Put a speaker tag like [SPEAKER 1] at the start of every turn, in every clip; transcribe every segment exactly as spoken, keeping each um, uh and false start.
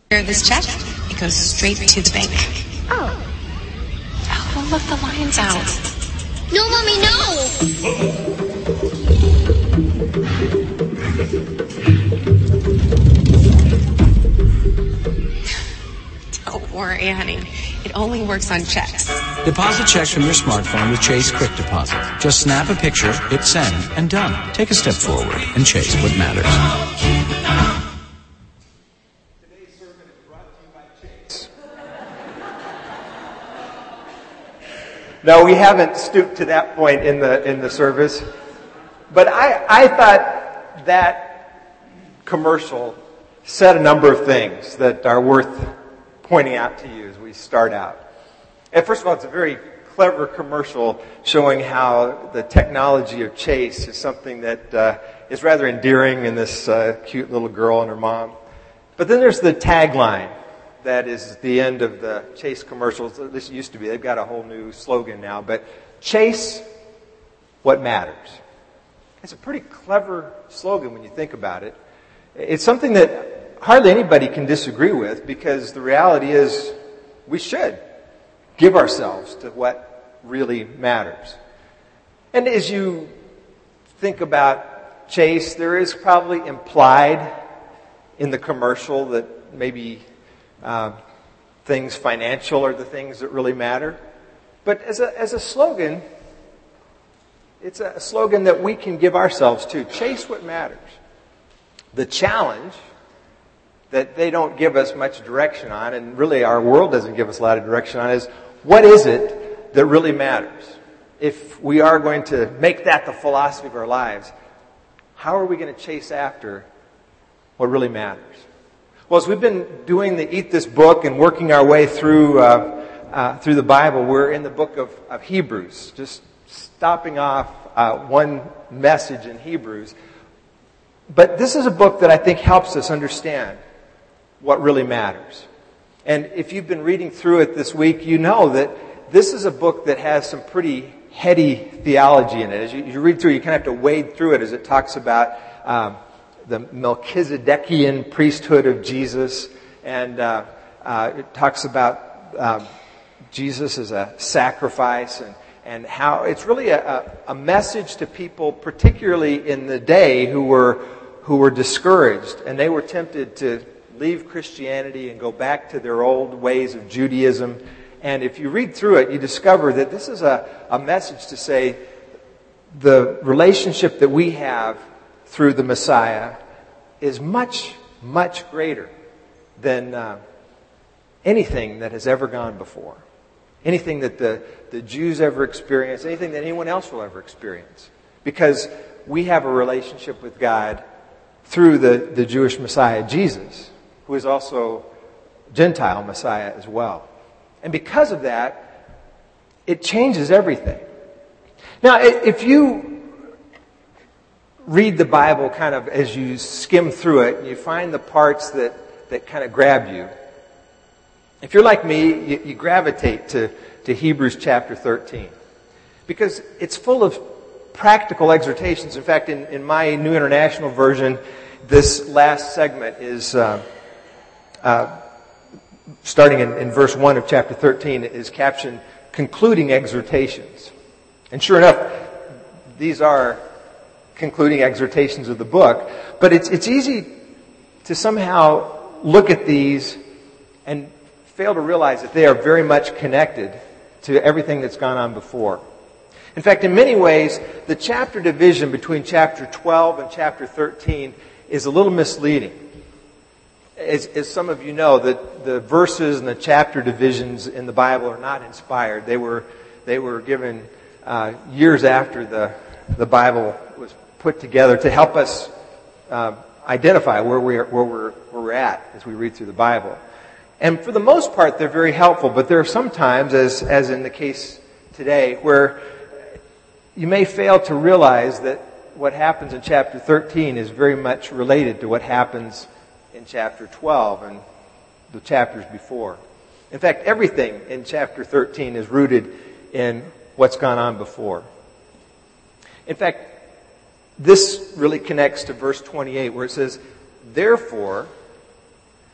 [SPEAKER 1] This check, it goes straight to the bank.
[SPEAKER 2] Oh.
[SPEAKER 1] Oh, look, the lion's out.
[SPEAKER 2] No, Mommy,
[SPEAKER 1] no! Don't worry, honey. It only works on checks.
[SPEAKER 3] Deposit checks from your smartphone with Chase Quick Deposit. Just snap a picture, hit send, and done. Take a step forward and chase what matters.
[SPEAKER 4] No, we haven't stooped to that point in the in the service. But I, I thought that commercial said a number of things that are worth pointing out to you as we start out. And first of all, it's a very clever commercial showing how the technology of Chase is something that uh, is rather endearing in this uh, cute little girl and her mom. But then there's the tagline. That is the end of the Chase commercials. This used to be. They've got a whole new slogan now. But Chase what matters. It's a pretty clever slogan when you think about it. It's something that hardly anybody can disagree with because the reality is we should give ourselves to what really matters. And as you think about Chase, there is probably implied in the commercial that maybe Uh, things financial are the things that really matter. But as a, as a slogan, it's a slogan that we can give ourselves to. Chase what matters. The challenge that they don't give us much direction on, and really our world doesn't give us a lot of direction on, is what is it that really matters? If we are going to make that the philosophy of our lives, how are we going to chase after what really matters? Well, as we've been doing the Eat This Book and working our way through uh, uh, through the Bible, we're in the book of, of Hebrews, just stopping off uh, one message in Hebrews. But this is a book that I think helps us understand what really matters. And if you've been reading through it this week, you know that this is a book that has some pretty heady theology in it. As you, you read through, you kind of have to wade through it as it talks about Um, the Melchizedekian priesthood of Jesus, and uh, uh, it talks about uh, Jesus as a sacrifice, and, and how it's really a, a message to people, particularly in the day, who were who were discouraged, and they were tempted to leave Christianity and go back to their old ways of Judaism. And if you read through it, you discover that this is a, a message to say the relationship that we have through the Messiah is much, much greater than uh, anything that has ever gone before. Anything that the, the Jews ever experienced, anything that anyone else will ever experience. Because we have a relationship with God through the, the Jewish Messiah, Jesus, who is also Gentile Messiah as well. And because of that, it changes everything. Now, if you read the Bible kind of as you skim through it, and you find the parts that, that kind of grab you. If you're like me, you, you gravitate to, to Hebrews chapter thirteen. Because it's full of practical exhortations. In fact, in, in my New International Version, this last segment is, uh, uh, starting in, in verse one of chapter thirteen, is captioned, Concluding Exhortations. And sure enough, these are concluding exhortations of the book. But it's it's easy to somehow look at these and fail to realize that they are very much connected to everything that's gone on before. In fact, in many ways, the chapter division between chapter twelve and chapter thirteen is a little misleading. As, as some of you know, the, the verses and the chapter divisions in the Bible are not inspired. They were they were given uh, years after the the Bible was put together to help us uh, identify where we're, where we're where we're at as we read through the Bible. And for the most part, they're very helpful. But there are some times, as as in the case today, where you may fail to realize that what happens in chapter thirteen is very much related to what happens in chapter twelve and the chapters before. In fact, everything in chapter thirteen is rooted in what's gone on before. In fact, this really connects to verse twenty-eight where it says, Therefore,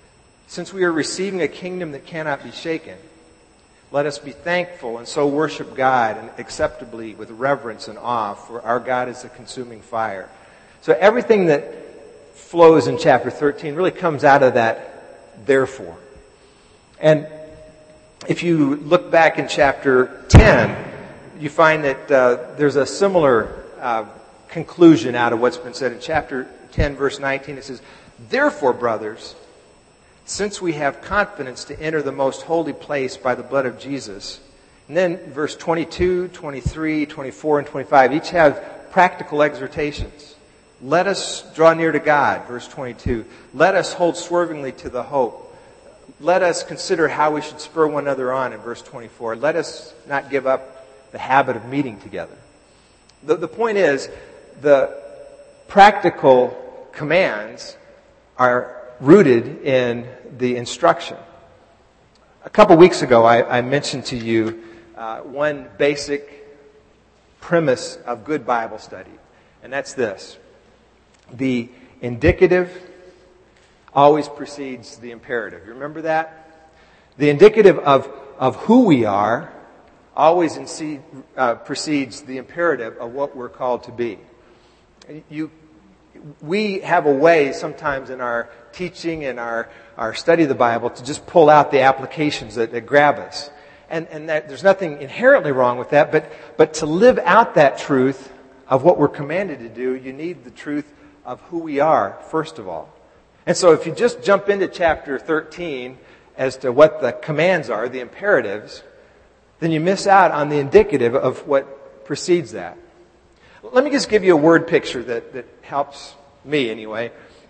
[SPEAKER 4] Since we are receiving a kingdom that cannot be shaken, let us be thankful and so worship God and acceptably with reverence and awe, for our God is a consuming fire. So everything that flows in chapter thirteen really comes out of that therefore. And if you look back in chapter ten, you find that uh, there's a similar uh, conclusion out of what's been said. In chapter ten, verse nineteen, it says, "Therefore, brothers, since we have confidence to enter the most holy place by the blood of Jesus." And then verse twenty-two, twenty-three, twenty-four, and twenty-five each have practical exhortations. Let us draw near to God, verse twenty-two. Let us hold swervingly to the hope. Let us consider how we should spur one another on, in verse twenty-four. Let us not give up the habit of meeting together. The, the point is, the practical commands are rooted in the instruction. A couple weeks ago, I, I mentioned to you uh, one basic premise of good Bible study, and that's this. The indicative always precedes the imperative. You remember that? The indicative of, of who we are always in, uh, precedes the imperative of what we're called to be. You, we have a way sometimes in our teaching and our, our study of the Bible to just pull out the applications that, that grab us. And, and that, there's nothing inherently wrong with that, but, but to live out that truth of what we're commanded to do, you need the truth of who we are, first of all. And so if you just jump into chapter thirteen as to what the commands are, the imperatives, then you miss out on the indicative of what precedes that. Let me just give you a word picture that, that helps me anyway.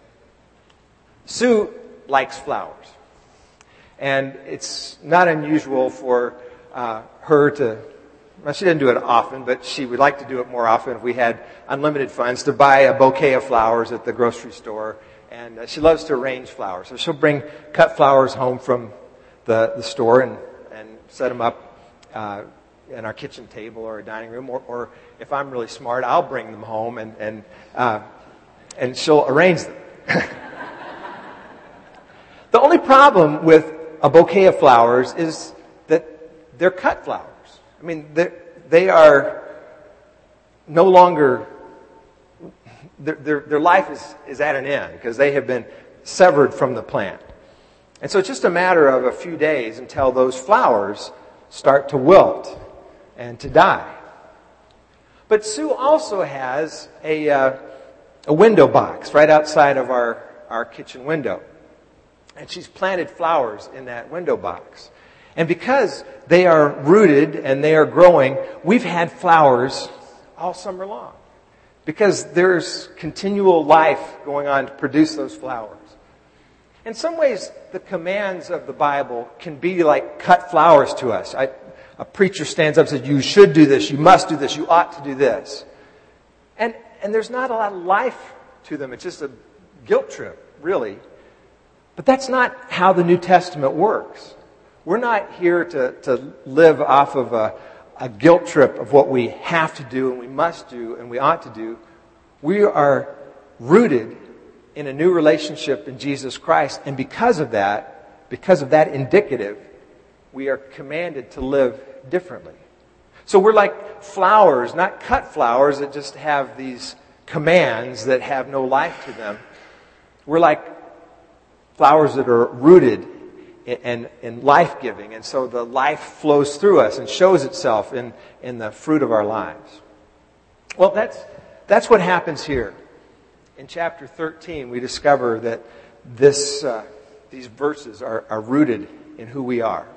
[SPEAKER 4] Sue likes flowers. And it's not unusual for uh, her to, well, she doesn't do it often, but she would like to do it more often if we had unlimited funds, to buy a bouquet of flowers at the grocery store. And uh, she loves to arrange flowers. So she'll bring cut flowers home from the, the store and, and set them up uh, in our kitchen table or a dining room. Or, or if I'm really smart, I'll bring them home and, and, uh, and she'll arrange them. The only problem with a bouquet of flowers is that they're cut flowers. I mean, they are no longer, their, their, their life is, is at an end because they have been severed from the plant. And so it's just a matter of a few days until those flowers start to wilt and to die. But Sue also has a, uh, a window box right outside of our, our kitchen window. And she's planted flowers in that window box. And because they are rooted and they are growing, we've had flowers all summer long. Because there's continual life going on to produce those flowers. In some ways, the commands of the Bible can be like cut flowers to us. I, a preacher stands up and says, you should do this, you must do this, you ought to do this. And, and there's not a lot of life to them. It's just a guilt trip, really. But that's not how the New Testament works. We're not here to, to live off of a, a guilt trip of what we have to do and we must do and we ought to do. We are rooted in a new relationship in Jesus Christ. And because of that, because of that indicative, we are commanded to live differently. So we're like flowers, not cut flowers that just have these commands that have no life to them. We're like flowers that are rooted and, and life-giving. And so the life flows through us and shows itself in, in the fruit of our lives. Well, that's, that's what happens here. In chapter thirteen, we discover that this, uh, these verses are, are rooted in who we are.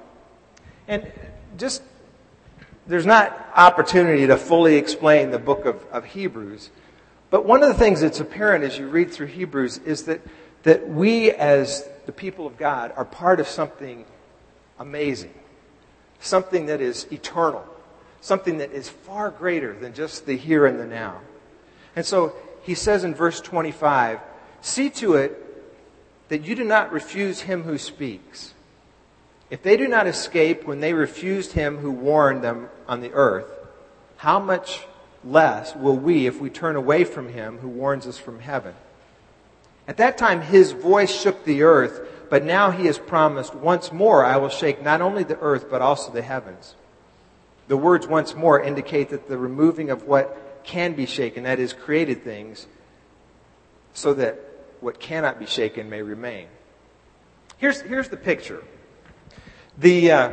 [SPEAKER 4] And just, there's not opportunity to fully explain the book of, of Hebrews. But one of the things that's apparent as you read through Hebrews is that, that we as the people of God are part of something amazing. Something that is eternal. Something that is far greater than just the here and the now. And so he says in verse twenty-five, see to it that you do not refuse him who speaks. If they do not escape when they refused him who warned them on the earth, how much less will we if we turn away from him who warns us from heaven? At that time his voice shook the earth, but now he has promised, once more I will shake not only the earth, but also the heavens. The words once more indicate that the removing of what can be shaken, that is, created things, so that what cannot be shaken may remain. Here's, here's the picture. The, uh,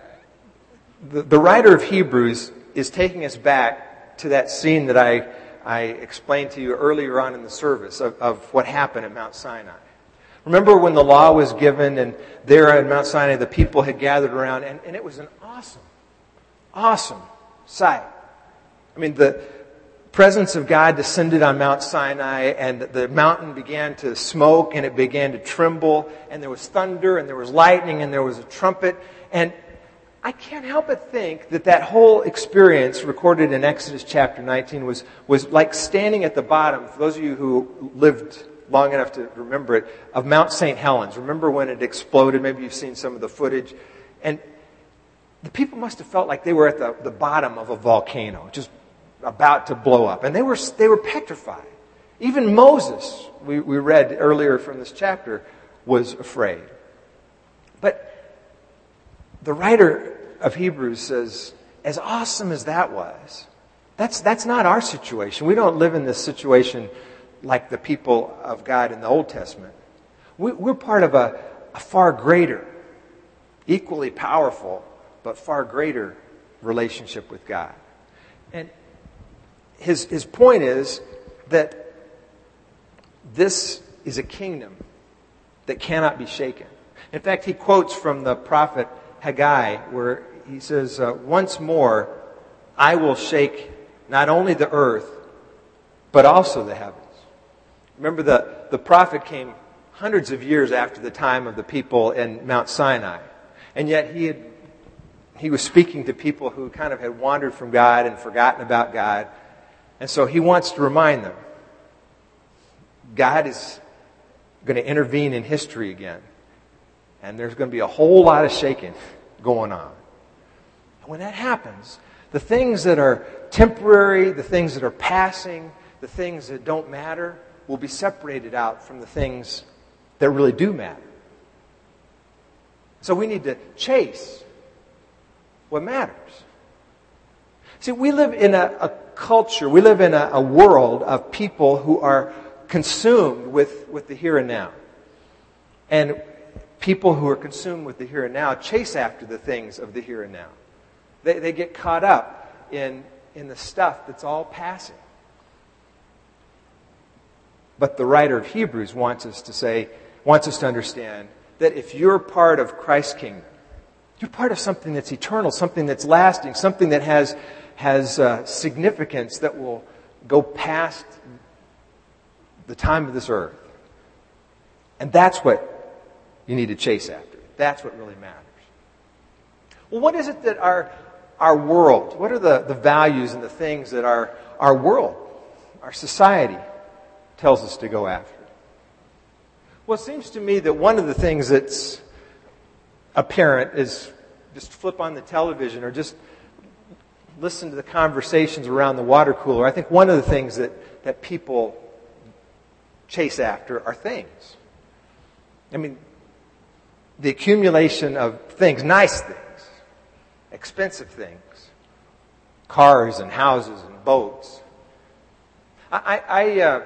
[SPEAKER 4] the, the writer of Hebrews is taking us back to that scene that I, I explained to you earlier on in the service of, of what happened at Mount Sinai. Remember when the law was given and there at Mount Sinai the people had gathered around, and, and it was an awesome, awesome sight. I mean, the presence of God descended on Mount Sinai, and the mountain began to smoke, and it began to tremble, and there was thunder, and there was lightning, and there was a trumpet. And I can't help but think that that whole experience recorded in Exodus chapter nineteen was, was like standing at the bottom, for those of you who lived long enough to remember it, of Mount Saint Helens. Remember when it exploded? Maybe you've seen some of the footage. And the people must have felt like they were at the, the bottom of a volcano, just about to blow up. And they were they were petrified. Even Moses, we, we read earlier from this chapter, was afraid. But the writer of Hebrews says, as awesome as that was, that's that's not our situation. We don't live in this situation like the people of God in the Old Testament. We, we're part of a, a far greater, equally powerful, but far greater relationship with God. And His, his point is that this is a kingdom that cannot be shaken. In fact, he quotes from the prophet Haggai where he says, uh, once more, I will shake not only the earth, but also the heavens. Remember, the, the prophet came hundreds of years after the time of the people in Mount Sinai. And yet he had, he was speaking to people who kind of had wandered from God and forgotten about God. And so he wants to remind them, God is going to intervene in history again. And there's going to be a whole lot of shaking going on. And when that happens, the things that are temporary, the things that are passing, the things that don't matter, will be separated out from the things that really do matter. So we need to chase what matters. See, we live in a, a culture, we live in a, a world of people who are consumed with, with the here and now. And people who are consumed with the here and now chase after the things of the here and now. They, they get caught up in, in the stuff that's all passing. But the writer of Hebrews wants us to say, wants us to understand that if you're part of Christ's kingdom, you're part of something that's eternal, something that's lasting, something that has has uh, significance that will go past the time of this earth. And that's what you need to chase after. That's what really matters. Well, what is it that our our world, what are the, the values and the things that our, our world, our society tells us to go after? Well, it seems to me that one of the things that's apparent is just flip on the television or just listen to the conversations around the water cooler. I think one of the things that, that people chase after are things. I mean, the accumulation of things, nice things, expensive things, cars and houses and boats. I, I, uh,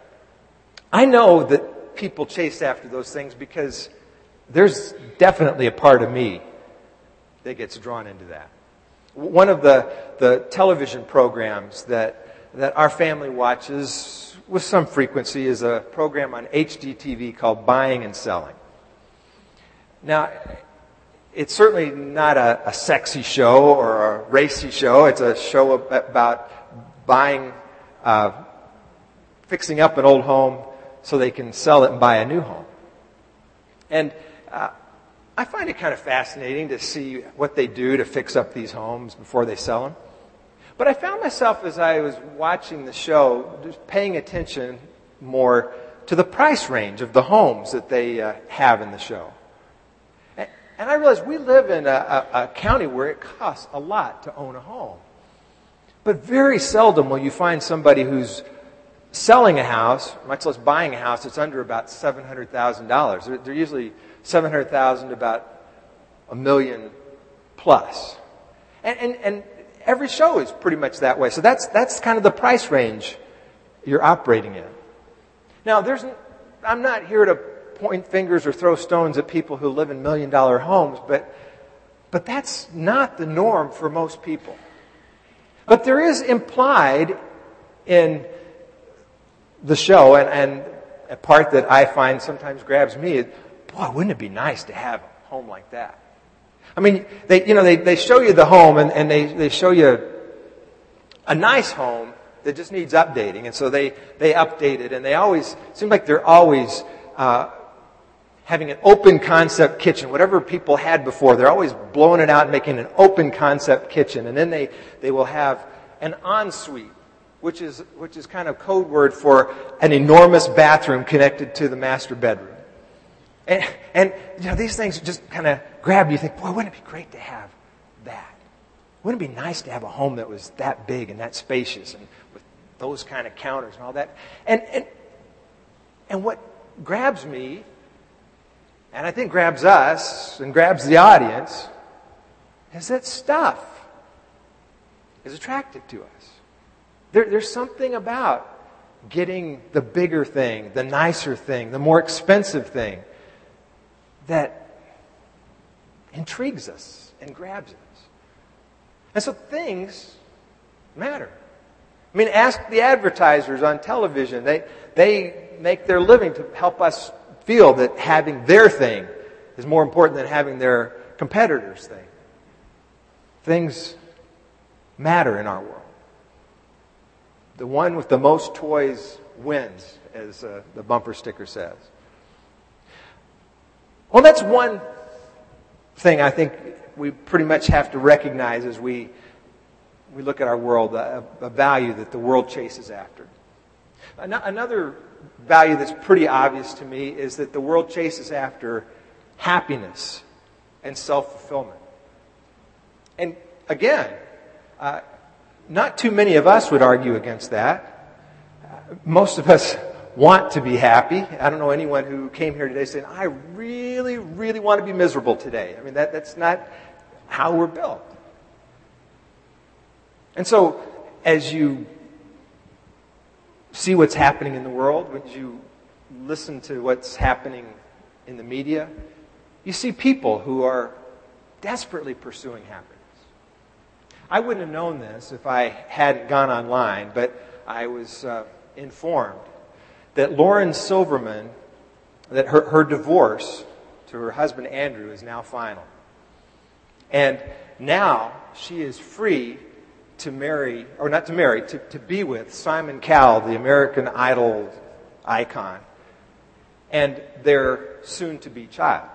[SPEAKER 4] I know that people chase after those things because there's definitely a part of me that gets drawn into that. One of the, the television programs that, that our family watches with some frequency is a program on H G T V called Buying and Selling. Now, it's certainly not a, a sexy show or a racy show. It's a show about buying, uh, fixing up an old home so they can sell it and buy a new home. And uh, I find it kind of fascinating to see what they do to fix up these homes before they sell them. But I found myself, as I was watching the show, just paying attention more to the price range of the homes that they uh, have in the show. And, and I realized we live in a, a, a county where it costs a lot to own a home. But very seldom will you find somebody who's selling a house, much less buying a house, it's under about seven hundred thousand dollars. They're, they're usually seven hundred thousand dollars to about a million plus. And, and, and every show is pretty much that way. So that's, that's kind of the price range you're operating in. Now, there's, I'm not here to point fingers or throw stones at people who live in million dollar homes, but, but that's not the norm for most people. But there is implied in the show, and, and a part that I find sometimes grabs me is, boy, wouldn't it be nice to have a home like that? I mean, they, you know, they, they show you the home and, and they, they show you a nice home that just needs updating. And so they, they update it, and they always, seem like they're always, uh, having an open concept kitchen. Whatever people had before, they're always blowing it out and making an open concept kitchen. And then they, they will have an ensuite, which is, which is kind of code word for an enormous bathroom connected to the master bedroom. And, and you know, these things just kind of grab you. You think, boy, wouldn't it be great to have that? Wouldn't it be nice to have a home that was that big and that spacious and with those kind of counters and all that? And, and, and what grabs me, and I think grabs us and grabs the audience, is that stuff is attractive to us. There, there's something about getting the bigger thing, the nicer thing, the more expensive thing that intrigues us and grabs us. And so things matter. I mean, ask the advertisers on television. They, they make their living to help us feel that having their thing is more important than having their competitor's thing. Things matter in our world. The one with the most toys wins, as uh, the bumper sticker says. Well, that's one thing I think we pretty much have to recognize as we we look at our world, a, a value that the world chases after. An- another value that's pretty obvious to me is that the world chases after happiness and self-fulfillment. And again, uh, not too many of us would argue against that. Uh, most of us want to be happy. I don't know anyone who came here today saying, I really, really want to be miserable today. I mean, that, that's not how we're built. And so, as you see what's happening in the world, when you listen to what's happening in the media, you see people who are desperately pursuing happiness. I wouldn't have known this if I hadn't gone online, but I was uh, informed that Lauren Silverman, that her, her divorce to her husband Andrew is now final. And now she is free to marry, or not to marry, to, to be with Simon Cowell, the American Idol icon, and their soon-to-be child.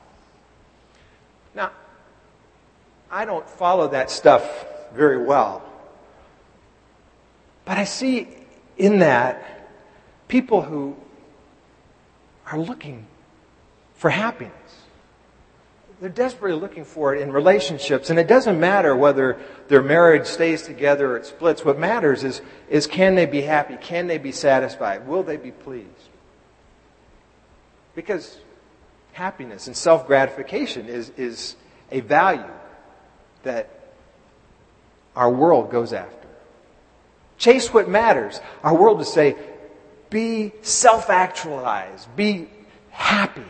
[SPEAKER 4] Now, I don't follow that stuff very well, but I see in that people who are looking for happiness. They're desperately looking for it in relationships, and it doesn't matter whether their marriage stays together or it splits. What matters is, is can they be happy? Can they be satisfied? Will they be pleased? Because happiness and self-gratification is, is a value that our world goes after. Chase what matters. Our world would say, be self-actualized. Be happy.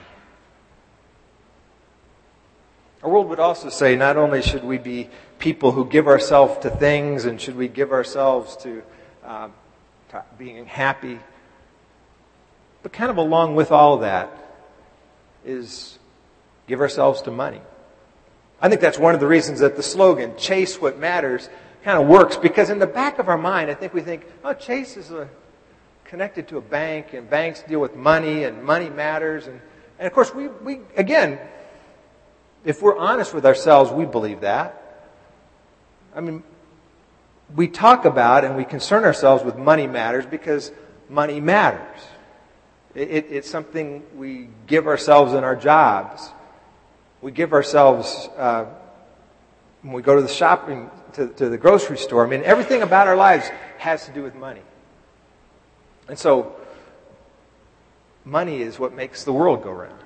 [SPEAKER 4] Our world would also say not only should we be people who give ourselves to things and should we give ourselves to, um, to being happy, but kind of along with all that is give ourselves to money. I think that's one of the reasons that the slogan, Chase What Matters, kind of works, because in the back of our mind, I think we think, oh, Chase is a, connected to a bank, and banks deal with money, and money matters. And, and of course, we, we again, if we're honest with ourselves, we believe that. I mean, we talk about and we concern ourselves with money matters because money matters. It, it, it's something we give ourselves in our jobs. We give ourselves uh, when we go to the shopping, to, to the grocery store. I mean, everything about our lives has to do with money. And so, money is what makes the world go round.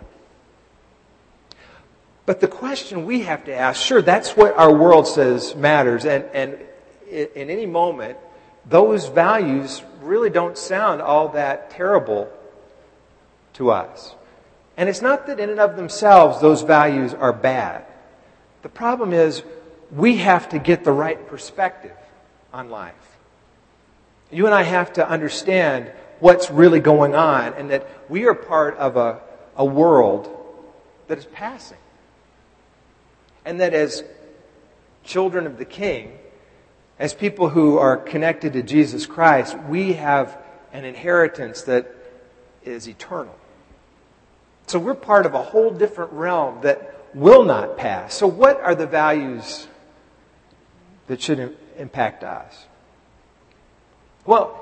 [SPEAKER 4] But the question we have to ask, sure, that's what our world says matters. And, and in any moment, those values really don't sound all that terrible to us. And it's not that in and of themselves those values are bad. The problem is we have to get the right perspective on life. You and I have to understand what's really going on and that we are part of a, a world that is passing. And that as children of the King, as people who are connected to Jesus Christ, we have an inheritance that is eternal. So we're part of a whole different realm that will not pass. So what are the values that should impact us? Well,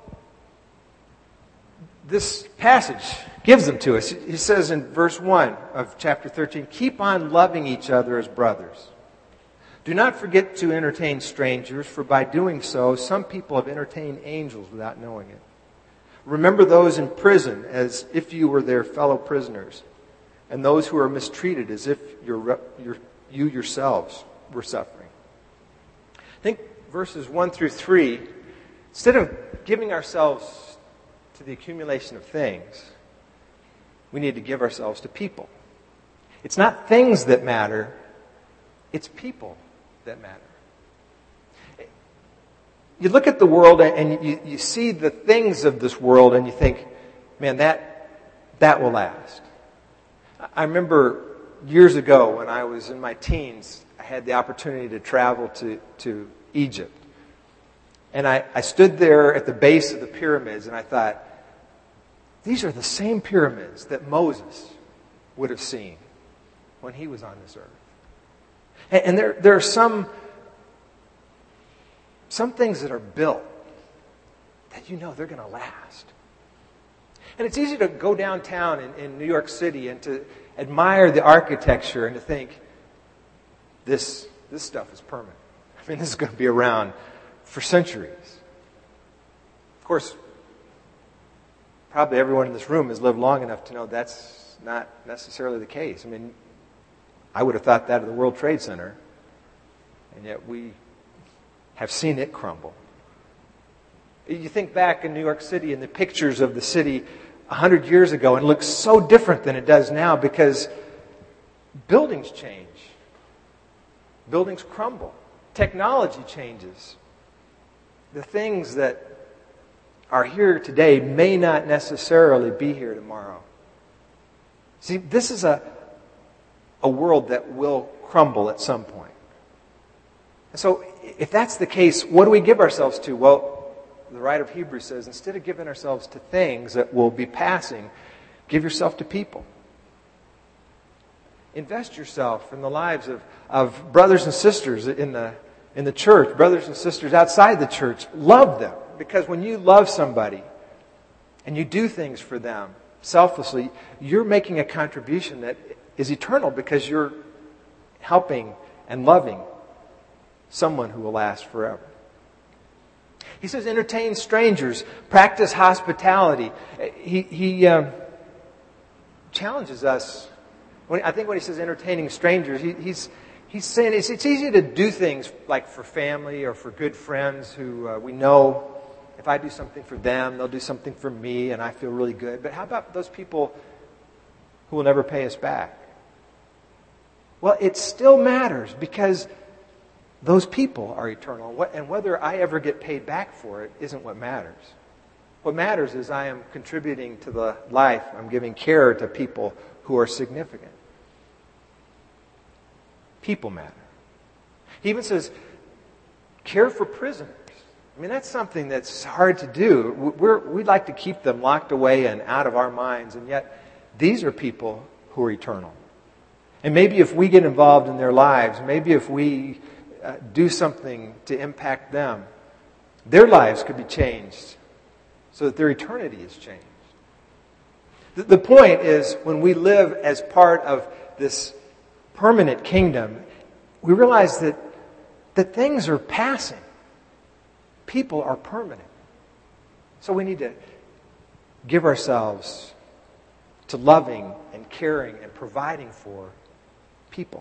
[SPEAKER 4] this passage gives them to us. He says in verse one of chapter thirteen, keep on loving each other as brothers. Do not forget to entertain strangers, for by doing so, some people have entertained angels without knowing it. Remember those in prison as if you were their fellow prisoners, and those who are mistreated as if you're, you're, you yourselves were suffering. I think verses one through three, instead of giving ourselves to the accumulation of things, we need to give ourselves to people. It's not things that matter, it's people that matter. You look at the world and you, you see the things of this world and you think, man, that that will last. I remember years ago when I was in my teens, I had the opportunity to travel to, to Egypt. And I, I stood there at the base of the pyramids and I thought, these are the same pyramids that Moses would have seen when he was on this earth. And, and there, there are some, some things that are built that you know they're going to last. And it's easy to go downtown in, in New York City and to admire the architecture and to think, this, this stuff is permanent. I mean, this is going to be around for centuries. Of course, probably everyone in this room has lived long enough to know that's not necessarily the case. I mean, I would have thought that of the World Trade Center, and yet we have seen it crumble. You think back in New York City and the pictures of the city a hundred years ago, and it looks so different than it does now because buildings change. Buildings crumble. Technology changes. The things that are here today may not necessarily be here tomorrow. See, this is a, a world that will crumble at some point. And so, if that's the case, what do we give ourselves to? Well, the writer of Hebrews says, instead of giving ourselves to things that will be passing, give yourself to people. Invest yourself in the lives of, of brothers and sisters in the, in the church, brothers and sisters outside the church. Love them. Because when you love somebody and you do things for them selflessly, you're making a contribution that is eternal because you're helping and loving someone who will last forever. He says, entertain strangers, practice hospitality. He, he um, challenges us. When, I think when he says entertaining strangers, he, he's he's saying it's, it's easy to do things like for family or for good friends who uh, we know if I do something for them, they'll do something for me, and I feel really good. But how about those people who will never pay us back? Well, it still matters because those people are eternal. And whether I ever get paid back for it isn't what matters. What matters is I am contributing to the life. I'm giving care to people who are significant. People matter. He even says, care for prisoners. I mean, that's something that's hard to do. We're, we'd like to keep them locked away and out of our minds. And yet, these are people who are eternal. And maybe if we get involved in their lives, maybe if we uh, do something to impact them, their lives could be changed so that their eternity is changed. The, the point is, when we live as part of this permanent kingdom, we realize that, that things are passing. People are permanent. So we need to give ourselves to loving and caring and providing for people.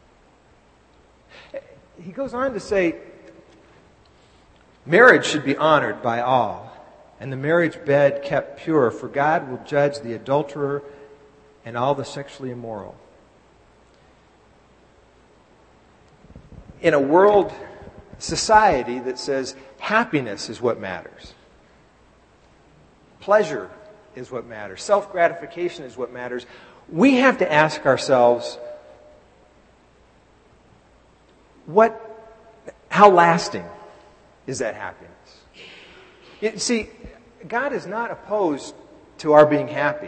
[SPEAKER 4] He goes on to say, marriage should be honored by all, and the marriage bed kept pure, for God will judge the adulterer and all the sexually immoral. In a world, society that says happiness is what matters, pleasure is what matters, self-gratification is what matters, we have to ask ourselves, what, how lasting is that happiness? You see, God is not opposed to our being happy.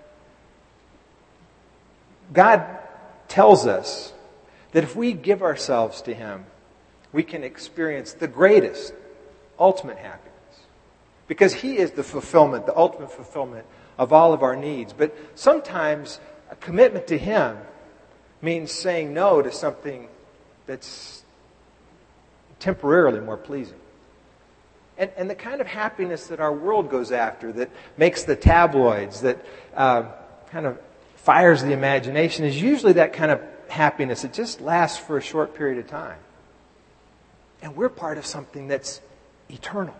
[SPEAKER 4] God tells us that if we give ourselves to Him, we can experience the greatest, ultimate happiness. Because He is the fulfillment, the ultimate fulfillment of all of our needs. But sometimes a commitment to Him means saying no to something that's temporarily more pleasing. And, and the kind of happiness that our world goes after, that makes the tabloids, that uh, kind of fires the imagination, is usually that kind of happiness. It just lasts for a short period of time. And we're part of something that's eternal.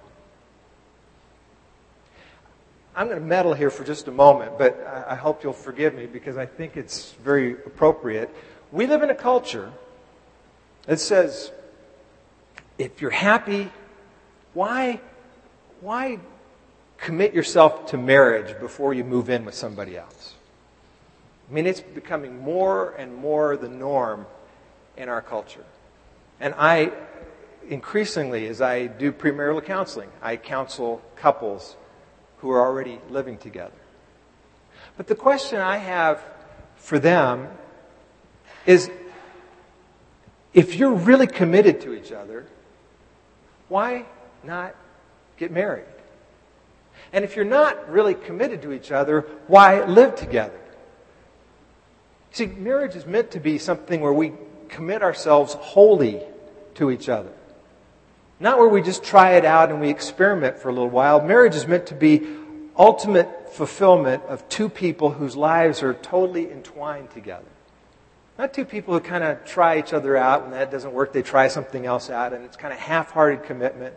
[SPEAKER 4] I'm going to meddle here for just a moment, but I hope you'll forgive me because I think it's very appropriate. We live in a culture that says, if you're happy, why, why commit yourself to marriage before you move in with somebody else? I mean, it's becoming more and more the norm in our culture. And I, increasingly, as I do premarital counseling, I counsel couples who are already living together. But the question I have for them is, if you're really committed to each other, why not get married? And if you're not really committed to each other, why live together? See, marriage is meant to be something where we commit ourselves wholly to each other. Not where we just try it out and we experiment for a little while. Marriage is meant to be ultimate fulfillment of two people whose lives are totally entwined together. Not two people who kind of try each other out. When that doesn't work, they try something else out, and it's kind of half-hearted commitment.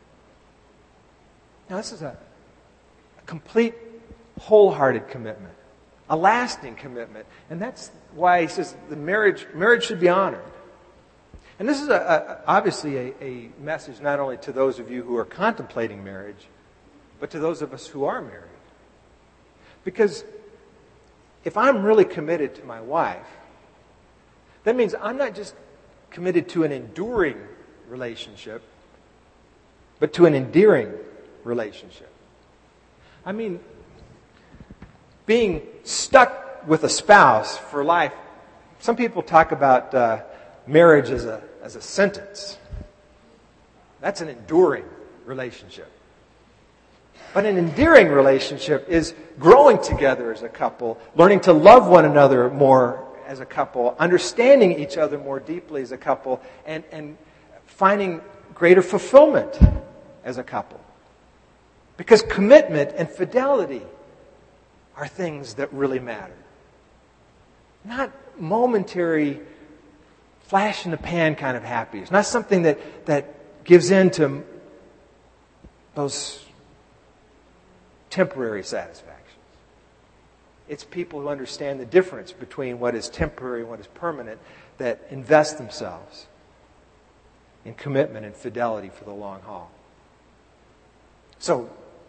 [SPEAKER 4] Now, this is a, a complete, wholehearted commitment. A lasting commitment. And that's why he says the marriage marriage should be honored. And this is a, a, obviously a, a message not only to those of you who are contemplating marriage, but to those of us who are married. Because if I'm really committed to my wife, that means I'm not just committed to an enduring relationship, but to an endearing relationship. I mean, being stuck with a spouse for life, some people talk about uh, marriage as a as a sentence. That's an enduring relationship. But an endearing relationship is growing together as a couple, learning to love one another more as a couple, understanding each other more deeply as a couple, and, and finding greater fulfillment as a couple. Because commitment and fidelity are things that really matter. Not momentary flash in the pan kind of happiness. Not something that, that gives in to those temporary satisfactions. It's people who understand the difference between what is temporary and what is permanent, that invest themselves in commitment and fidelity for the long haul. So,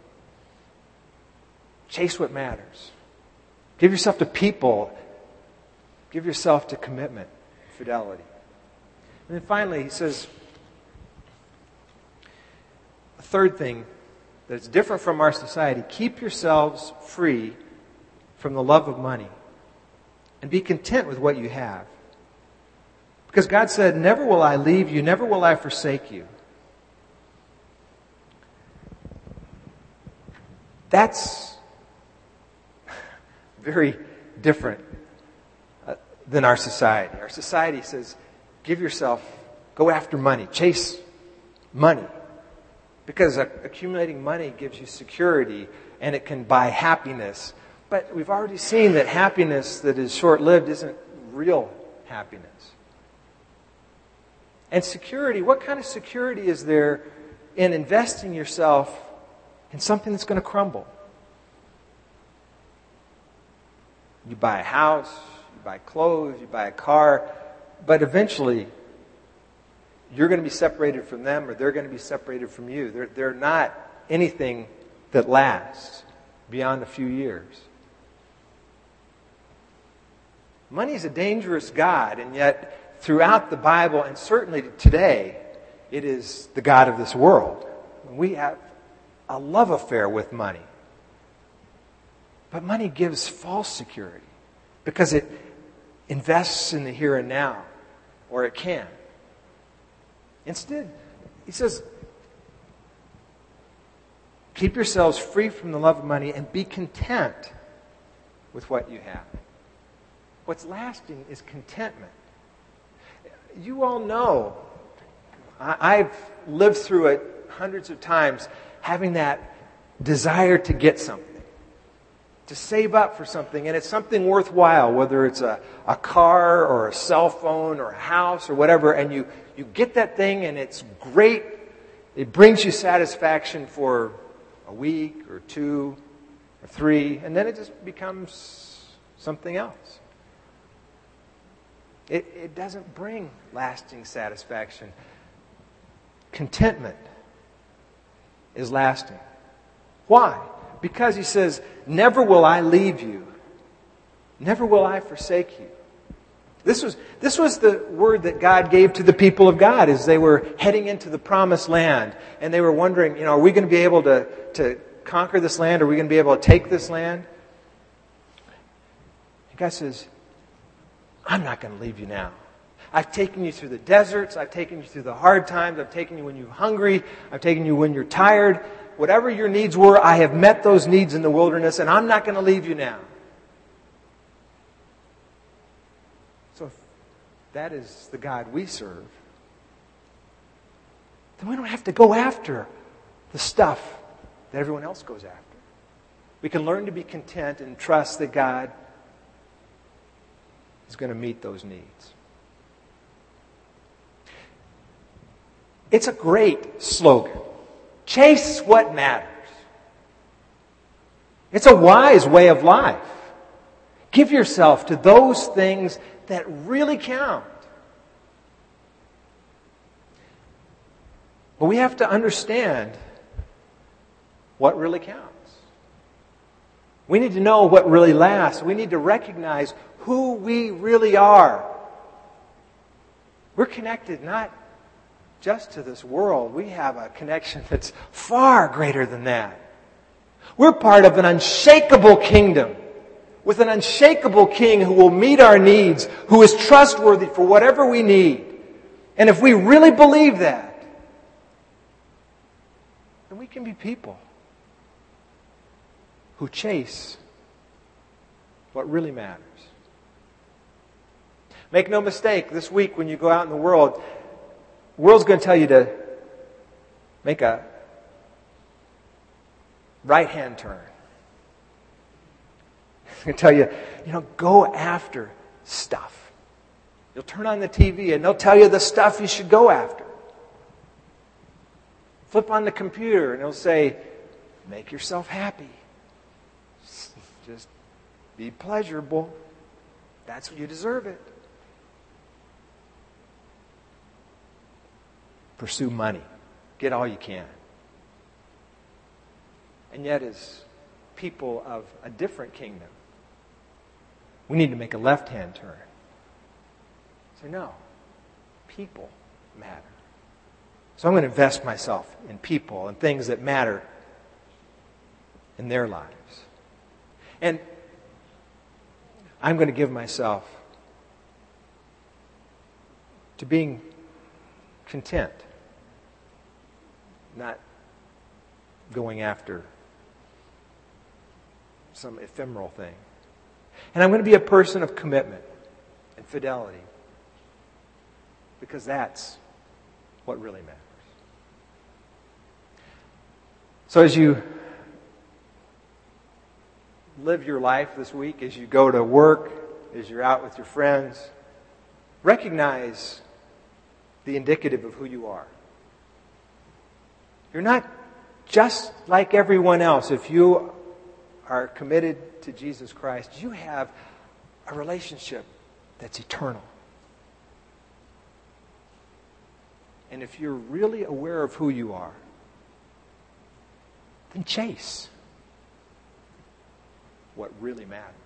[SPEAKER 4] chase what matters. Give yourself to people. Give yourself to commitment, fidelity. And then finally, he says, a third thing that's different from our society, keep yourselves free from the love of money and be content with what you have. Because God said, never will I leave you, never will I forsake you. That's very different uh, than our society. Our society says, give yourself, go after money, chase money. Because accumulating money gives you security and it can buy happiness. But we've already seen that happiness that is short-lived isn't real happiness. And security, what kind of security is there in investing yourself in something that's going to crumble? You buy a house, you buy clothes, you buy a car, but eventually you're going to be separated from them or they're going to be separated from you. They're, they're not anything that lasts beyond a few years. Money is a dangerous god, and yet throughout the Bible, and certainly today, it is the god of this world. We have a love affair with money. But money gives false security because it invests in the here and now, or it can. Instead, he says, keep yourselves free from the love of money and be content with what you have. What's lasting is contentment. You all know, I've lived through it hundreds of times, having that desire to get something, to save up for something, and it's something worthwhile, whether it's a, a car or a cell phone or a house or whatever, and you, you get that thing and it's great. It brings you satisfaction for a week or two or three, and then it just becomes something else. It, it doesn't bring lasting satisfaction. Contentment is lasting. Why? Because he says, never will I leave you. Never will I forsake you. This was, this was the word that God gave to the people of God as they were heading into the promised land. And they were wondering, you know, are we going to be able to, to conquer this land? Are we going to be able to take this land? And God says, I'm not going to leave you now. I've taken you through the deserts. I've taken you through the hard times. I've taken you when you're hungry. I've taken you when you're tired. Whatever your needs were, I have met those needs in the wilderness, and I'm not going to leave you now. So if that is the God we serve, then we don't have to go after the stuff that everyone else goes after. We can learn to be content and trust that God is going to meet those needs. It's a great slogan. Chase what matters. It's a wise way of life. Give yourself to those things that really count. But we have to understand what really counts. We need to know what really lasts. We need to recognize who we really are. We're connected not just to this world. We have a connection that's far greater than that. We're part of an unshakable kingdom with an unshakable king who will meet our needs, who is trustworthy for whatever we need. And if we really believe that, then we can be people who chase what really matters. Make no mistake, this week when you go out in the world, the world's going to tell you to make a right-hand turn. It's going to tell you, you know, go after stuff. You'll turn on the T V and they'll tell you the stuff you should go after. Flip on the computer and it'll say, make yourself happy. Just be pleasurable. That's what you deserve it. Pursue money. Get all you can. And yet, as people of a different kingdom, we need to make a left-hand turn. Say, no, people matter. So I'm going to invest myself in people and things that matter in their lives. And I'm going to give myself to being content, not going after some ephemeral thing. And I'm going to be a person of commitment and fidelity, because that's what really matters. So as you live your life this week, as you go to work, as you're out with your friends, recognize the indicative of who you are. You're not just like everyone else. If you are committed to Jesus Christ, you have a relationship that's eternal. And if you're really aware of who you are, then chase what really matters.